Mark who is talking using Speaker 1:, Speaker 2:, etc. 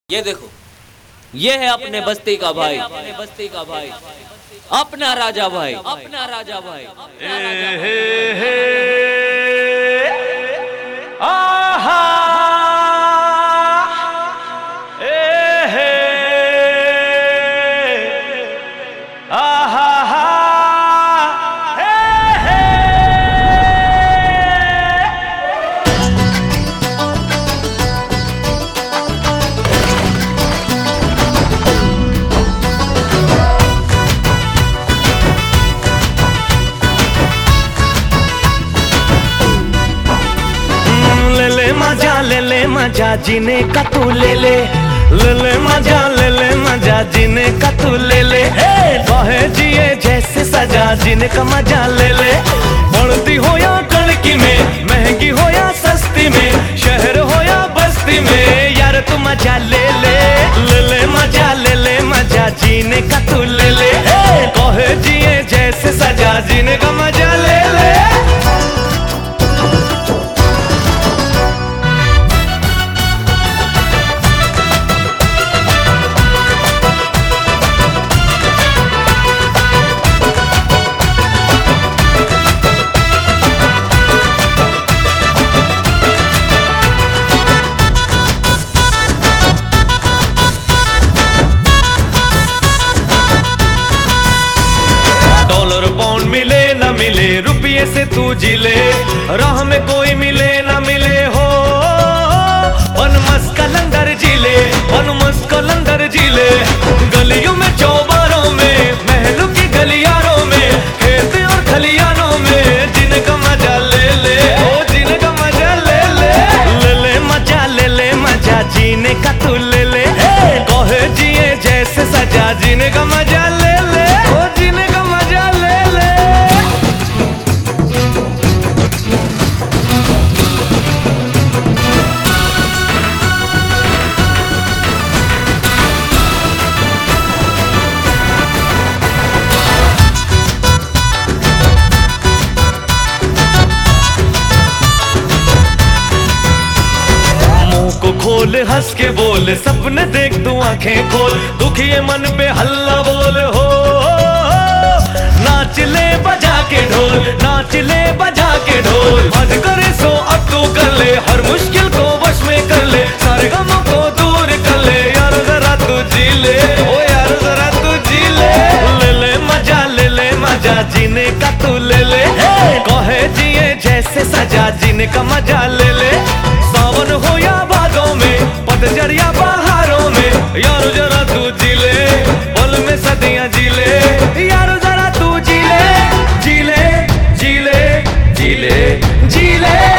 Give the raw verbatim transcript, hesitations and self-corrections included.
Speaker 1: ये देखो, ये है अपने बस्ती का भाई, अपने बस्ती का भाई, अपना राजा भाई, अपना राजा भाई, अपना राजा भाई।
Speaker 2: आहा ए हे आहा ए हे मजा ले ले मजा जीने का तू ले ले ले ले मजा ले ले मजा जीने का तू ले ले कहे जिए जैसे सजा जीने का मजा ले ले। बढ़ती हो या कड़की में, महंगी हो या सस्ती में, शहर हो या बस्ती में, यार तू मजा ले ले ले ले मजा ले ले मजा जीने का तू ले ले कहे जिए जैसे सजा जीने का मजा ले ले। मिले न मिले रुपये से तू जिले, राह में कोई मिले न मिले हो मस्त लंगर जिले, मस्त लंगर जिले। गलियों में चौबारों में, महलों की गलियारों में, खेत और खलियानों में, जिनका मजा ले ले ओ जिनका मजा ले ले ले ले मजा ले ले मजा जीने का तू ले ले कहे जिए जैसे सजा जीने का मजा ले ले ओ जीने का मजा ले ले। खोल हंस के बोल, सपने देख तू आंखें खोल, दुखिए मन पे हल्ला बोल हो। नाच ले बजा के ढोल, नाच ले बजा के ढोल, मज करे सो अब तू कर ले, हर मुश्किल को वश में कर ले, सारे गमों को दूर कर ले, यार जरा तू जी ले ओ यार जरा तू जी ले ले ले मजा ले ले मजा जीने का तू ले ले कहे जिए जैसे सजा जीने का मजा ले ले। सावन हो या बादों में, पतझड़ या बहारों में, यारो जरा तू जी ले, पल में सदियां जी ले, यारो जरा तू जी ले जी ले जी ले जी ले जी ले।